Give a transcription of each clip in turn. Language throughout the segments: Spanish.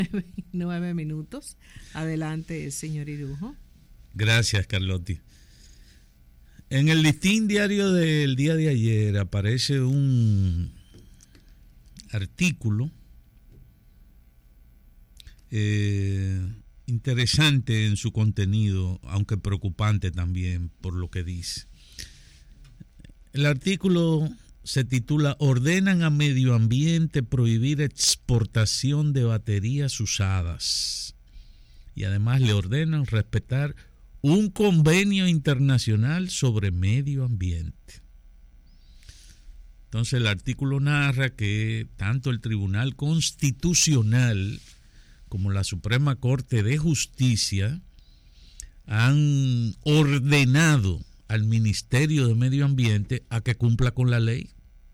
9 minutos. Adelante, señor Irujo. Gracias, Carlotti. En el listín diario del día de ayer aparece un artículo interesante en su contenido, aunque preocupante también por lo que dice. El artículo se titula "Ordenan a Medio Ambiente prohibir exportación de baterías usadas", y además le ordenan respetar un convenio internacional sobre medio ambiente. Entonces el artículo narra que tanto el Tribunal Constitucional como la Suprema Corte de Justicia han ordenado al Ministerio de Medio Ambiente a que cumpla con la ley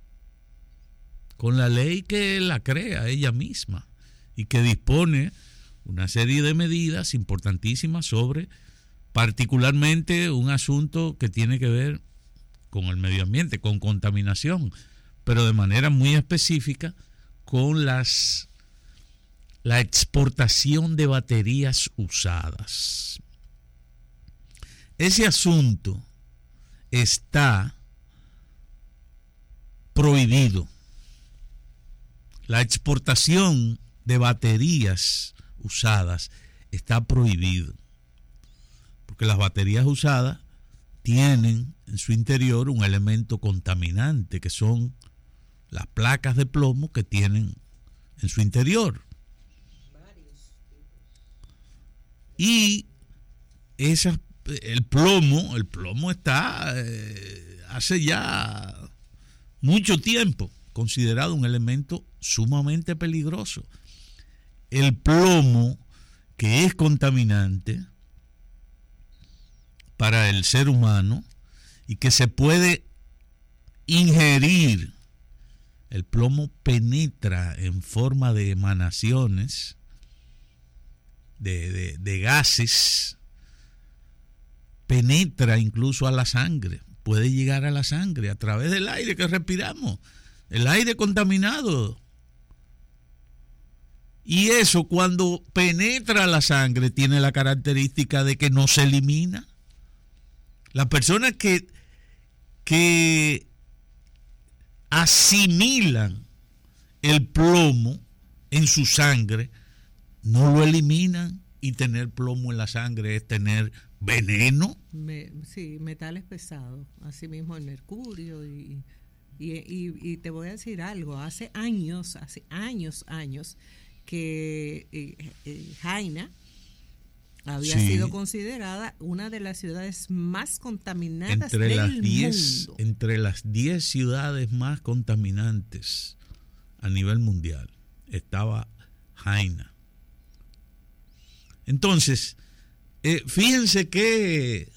que la crea ella misma y que dispone una serie de medidas importantísimas sobre particularmente un asunto que tiene que ver con el medio ambiente, con contaminación, pero de manera muy específica con la exportación de baterías usadas. Ese asunto está prohibido. La exportación de baterías usadas está prohibido, porque las baterías usadas tienen en su interior un elemento contaminante, que son las placas de plomo que tienen en su interior. Y el plomo está hace ya mucho tiempo considerado un elemento sumamente peligroso. El plomo, que es contaminante para el ser humano y que se puede ingerir, el plomo penetra en forma de emanaciones de gases, penetra incluso a la sangre, puede llegar a la sangre a través del aire que respiramos, el aire contaminado. Y eso, cuando penetra a la sangre, tiene la característica de que no se elimina. Las personas que asimilan el plomo en su sangre no lo eliminan, y tener plomo en la sangre es tener veneno. Sí, metales pesados, así mismo el mercurio y te voy a decir algo, hace años que Jaina había sido considerada una de las ciudades más contaminadas del mundo. Entre las 10 ciudades más contaminantes a nivel mundial estaba Jaina. Entonces, fíjense qué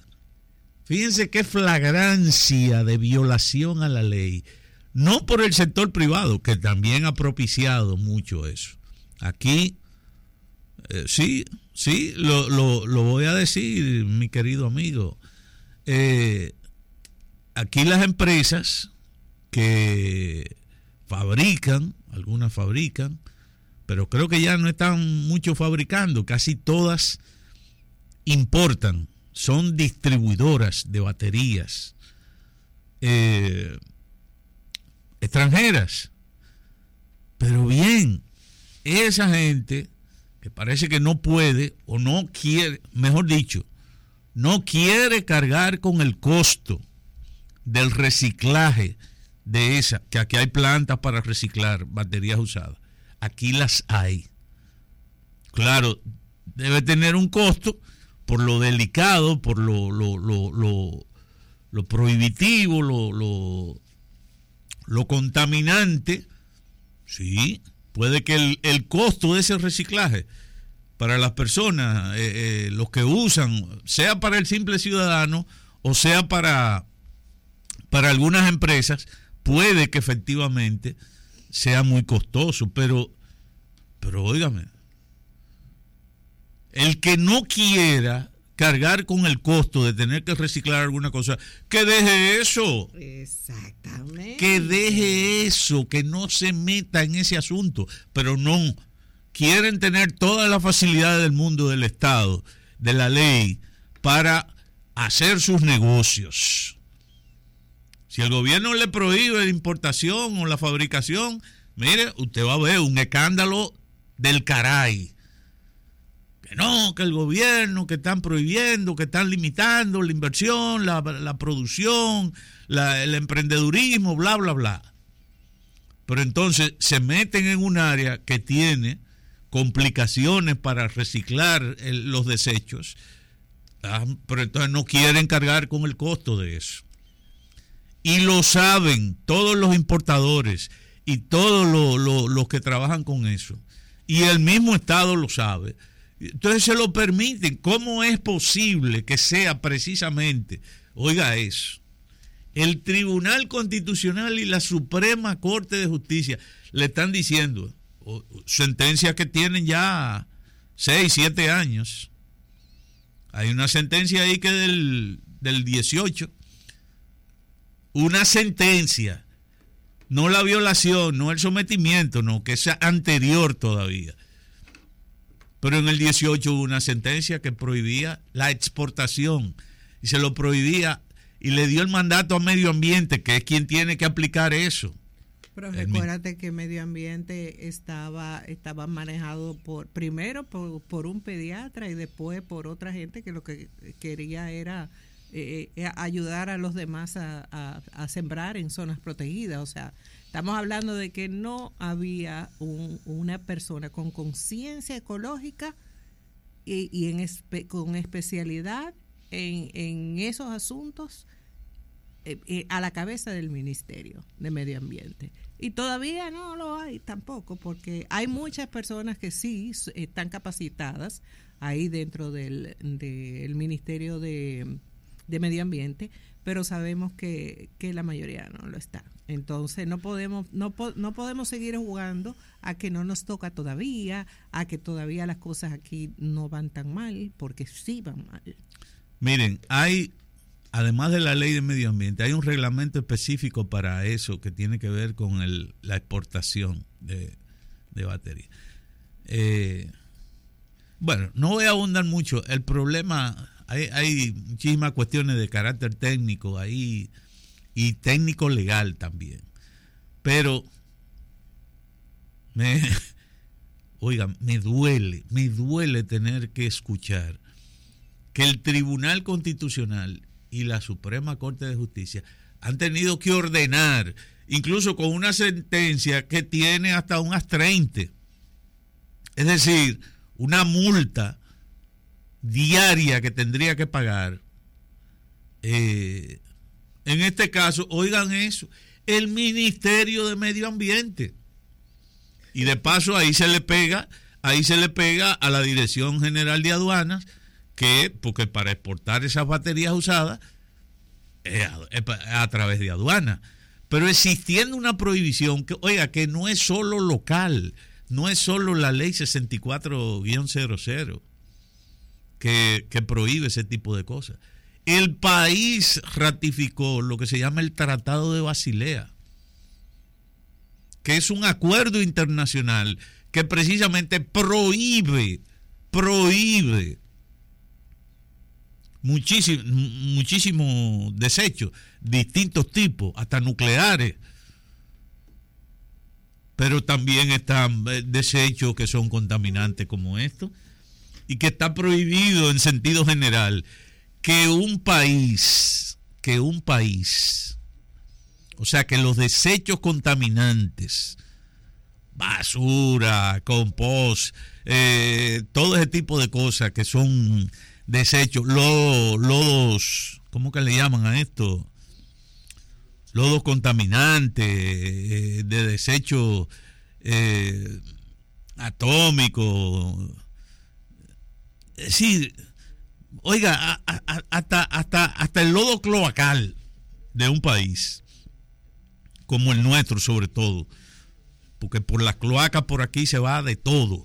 flagrancia de violación a la ley, no por el sector privado, que también ha propiciado mucho eso. Aquí, sí, lo voy a decir, mi querido amigo. Aquí las empresas que fabrican, algunas fabrican, pero creo que ya no están mucho fabricando, casi todas importan, son distribuidoras de baterías extranjeras. Pero bien, esa gente que parece que no puede o no quiere, mejor dicho, no quiere cargar con el costo del reciclaje de esa, que aquí hay plantas para reciclar baterías usadas. Aquí las hay. Claro, debe tener un costo por lo delicado, por lo prohibitivo, lo contaminante. Sí, puede que el costo de ese reciclaje para las personas, los que usan, sea para el simple ciudadano o sea para algunas empresas, puede que efectivamente sea muy costoso, pero óigame, el que no quiera cargar con el costo de tener que reciclar alguna cosa, que deje eso. Exactamente. Que deje eso, que no se meta en ese asunto, pero no, quieren tener todas las facilidades del mundo, del Estado, de la ley, para hacer sus negocios. Si el gobierno le prohíbe la importación o la fabricación, mire, usted va a ver un escándalo del caray. Que no, que el gobierno, que están prohibiendo, que están limitando la inversión, la producción, el emprendedurismo, bla, bla, bla. Pero entonces se meten en un área que tiene complicaciones para reciclar los desechos, pero entonces no quieren cargar con el costo de eso. Y lo saben todos los importadores y todos los que trabajan con eso. Y el mismo Estado lo sabe. Entonces se lo permiten. ¿Cómo es posible que sea precisamente, oiga eso, el Tribunal Constitucional y la Suprema Corte de Justicia le están diciendo sentencias que tienen ya 6, 7 años? Hay una sentencia ahí que del 18, una sentencia, no la violación, no el sometimiento, no, que es anterior todavía. Pero en el 18 hubo una sentencia que prohibía la exportación y se lo prohibía y le dio el mandato a Medio Ambiente, que es quien tiene que aplicar eso. Pero recuérdate que Medio Ambiente estaba manejado primero por un pediatra y después por otra gente que lo que quería era ayudar a los demás a sembrar en zonas protegidas. O sea, estamos hablando de que no había una persona con conciencia ecológica y con especialidad en esos asuntos a la cabeza del Ministerio de Medio Ambiente. Y todavía no lo hay tampoco, porque hay muchas personas que sí están capacitadas ahí dentro del Ministerio de Medio Ambiente, pero sabemos que la mayoría no lo está. Entonces no podemos seguir jugando a que no nos toca todavía, a que todavía las cosas aquí no van tan mal, porque sí van mal. Miren, además de la ley de medio ambiente, hay un reglamento específico para eso que tiene que ver con la exportación de baterías. Bueno, no voy a abundar mucho. El problema, hay muchísimas cuestiones de carácter técnico ahí y técnico legal también. Pero, me duele tener que escuchar que el Tribunal Constitucional y la Suprema Corte de Justicia han tenido que ordenar, incluso con una sentencia que tiene hasta un astreinte, es decir, una multa diaria que tendría que pagar. En este caso, oigan eso, el Ministerio de Medio Ambiente. Y de paso ahí se le pega a la Dirección General de Aduanas, porque para exportar esas baterías usadas es a través de aduana. Pero existiendo una prohibición que no es solo local, no es solo la ley 64-00 que prohíbe ese tipo de cosas. El país ratificó lo que se llama el Tratado de Basilea, que es un acuerdo internacional que precisamente prohíbe muchísimos desechos, distintos tipos, hasta nucleares. Pero también están desechos que son contaminantes como estos, y que está prohibido en sentido general que un país, o sea, que los desechos contaminantes, basura, compost, todo ese tipo de cosas que son desechos, lodos, ¿cómo que le llaman a esto? Lodos contaminantes, de desechos atómicos. Es decir, oiga, hasta el lodo cloacal de un país, como el nuestro sobre todo, porque por las cloacas por aquí se va de todo.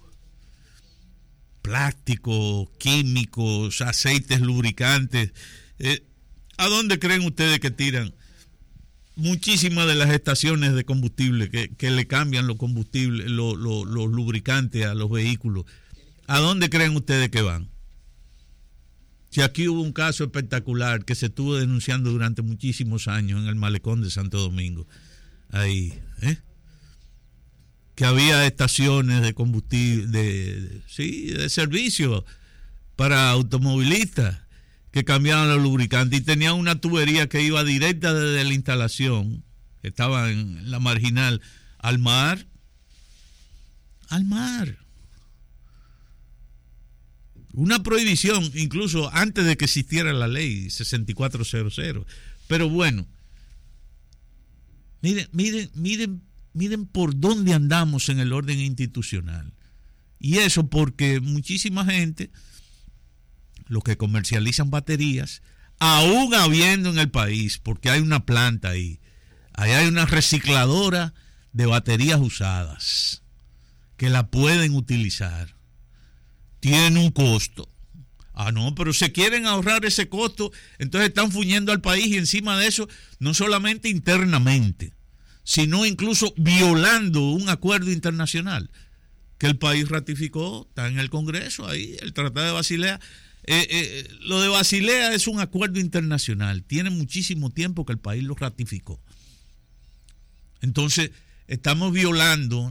Plásticos, químicos, aceites lubricantes. ¿A dónde creen ustedes que tiran muchísimas de las estaciones de combustible que le cambian los combustibles, los lubricantes a los vehículos, ¿a dónde creen ustedes que van? Si aquí hubo un caso espectacular que se estuvo denunciando durante muchísimos años en el malecón de Santo Domingo, ahí, que había estaciones de combustible, de servicio para automovilistas que cambiaban los lubricantes y tenían una tubería que iba directa desde la instalación, que estaba en la marginal, al mar. Una prohibición, incluso antes de que existiera la ley 6400. Pero bueno, miren por dónde andamos en el orden institucional. Y eso porque muchísima gente, los que comercializan baterías, aún habiendo en el país, porque hay una planta ahí hay una recicladora de baterías usadas que la pueden utilizar. Tiene un costo. No, pero se quieren ahorrar ese costo, entonces están fuñendo al país y encima de eso, no solamente internamente, sino incluso violando un acuerdo internacional que el país ratificó, está en el Congreso ahí, el Tratado de Basilea. Lo de Basilea es un acuerdo internacional, tiene muchísimo tiempo que el país lo ratificó. Entonces, estamos violando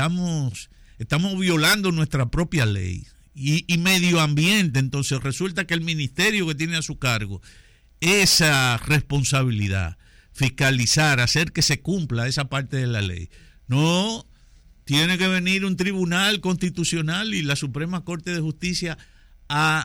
nuestra propia ley. Y medio ambiente, entonces resulta que el ministerio que tiene a su cargo esa responsabilidad, fiscalizar, hacer que se cumpla esa parte de la ley. No, tiene que venir un tribunal constitucional y la Suprema Corte de Justicia a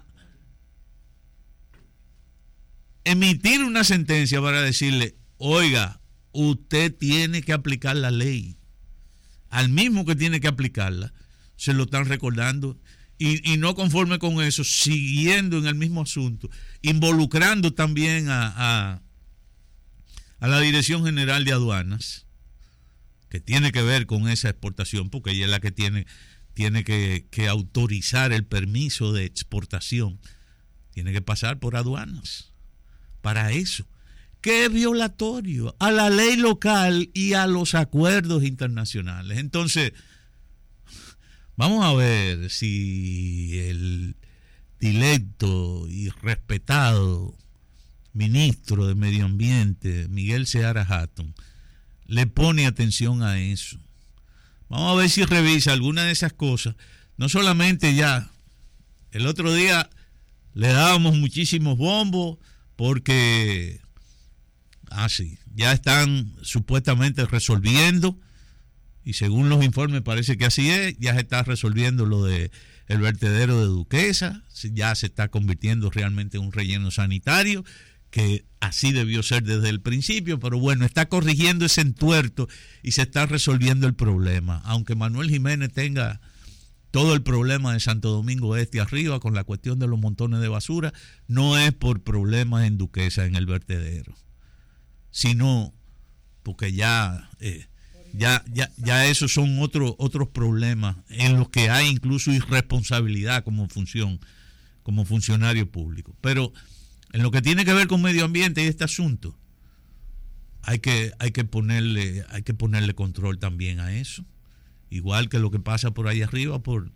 emitir una sentencia para decirle, oiga, usted tiene que aplicar la ley. Al mismo que tiene que aplicarla, se lo están recordando. Y no conforme con eso, siguiendo en el mismo asunto, involucrando también a la Dirección General de Aduanas, que tiene que ver con esa exportación, porque ella es la que tiene que autorizar el permiso de exportación, tiene que pasar por aduanas para eso, que es violatorio a la ley local y a los acuerdos internacionales. Entonces, vamos a ver si el dilecto y respetado ministro de Medio Ambiente, Miguel Seara Hatton, le pone atención a eso. Vamos a ver si revisa alguna de esas cosas. No solamente ya, el otro día le dábamos muchísimos bombos porque, sí, ya están supuestamente resolviendo. Y según los informes parece que así es, ya se está resolviendo lo de el vertedero de Duquesa, ya se está convirtiendo realmente en un relleno sanitario, que así debió ser desde el principio, pero bueno, está corrigiendo ese entuerto y se está resolviendo el problema. Aunque Manuel Jiménez tenga todo el problema de Santo Domingo Este arriba con la cuestión de los montones de basura, no es por problemas en Duquesa, en el vertedero, sino porque ya esos son otros problemas en los que hay incluso irresponsabilidad como funcionario público. Pero en lo que tiene que ver con medio ambiente y este asunto, hay que ponerle control también a eso, igual que lo que pasa por ahí arriba por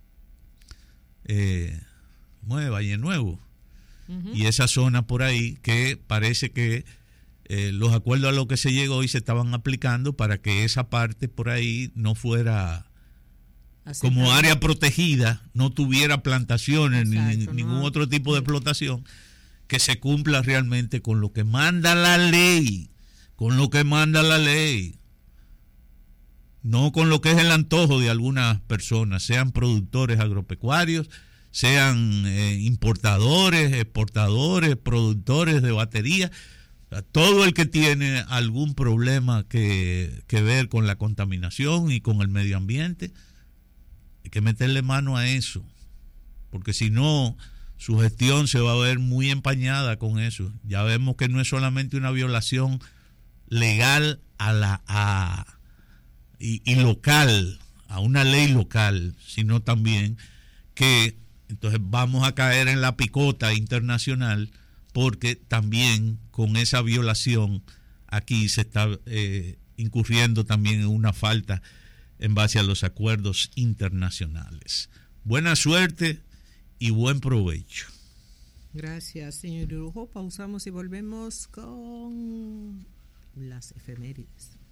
Valle Nuevo, y esa zona por ahí que parece que los acuerdos a los que se llegó y se estaban aplicando para que esa parte por ahí no fuera así como área protegida, no tuviera plantaciones. Exacto, ni ningún otro tipo de explotación, que se cumpla realmente con lo que manda la ley, no con lo que es el antojo de algunas personas, sean productores agropecuarios, sean importadores, exportadores, productores de baterías. Todo el que tiene algún problema que ver con la contaminación y con el medio ambiente, hay que meterle mano a eso, porque si no, su gestión se va a ver muy empañada con eso. Ya vemos que no es solamente una violación legal y local, a una ley local, sino también que entonces vamos a caer en la picota internacional, porque también con esa violación aquí se está incurriendo también en una falta en base a los acuerdos internacionales. Buena suerte y buen provecho. Gracias, señor Urujo. Pausamos y volvemos con las efemérides.